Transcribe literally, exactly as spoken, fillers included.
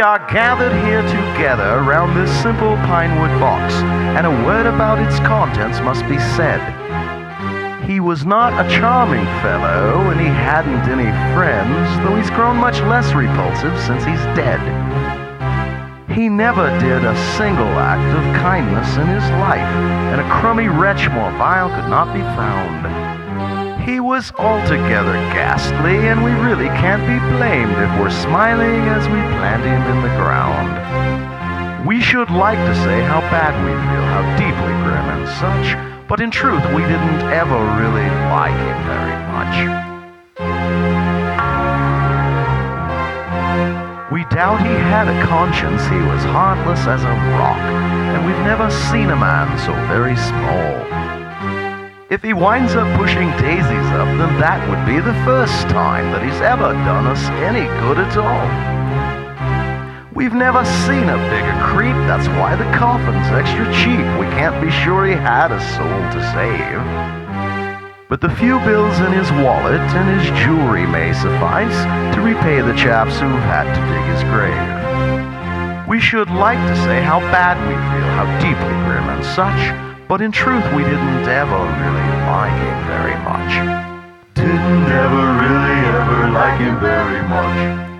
We are gathered here together around this simple pinewood box, and a word about its contents must be said. He was not a charming fellow, and he hadn't any friends, though he's grown much less repulsive since he's dead. He never did a single act of kindness in his life, and a crummy wretch more vile could not be found. He was altogether ghastly, and we really can't be blamed if we're smiling as we plant him in the ground. We should like to say how bad we feel, how deeply grim and such, but in truth we didn't ever really like him very much. We doubt he had a conscience, he was heartless as a rock, and we've never seen a man so very small. If he winds up pushing daisies up, then that would be the first time that he's ever done us any good at all. We've never seen a bigger creep, that's why the coffin's extra cheap. We can't be sure he had a soul to save. But the few bills in his wallet and his jewelry may suffice to repay the chaps who've had to dig his grave. We should like to say how bad we feel, how deeply grim and such, but in truth we didn't ever really like him very much. Didn't ever really ever like him very much.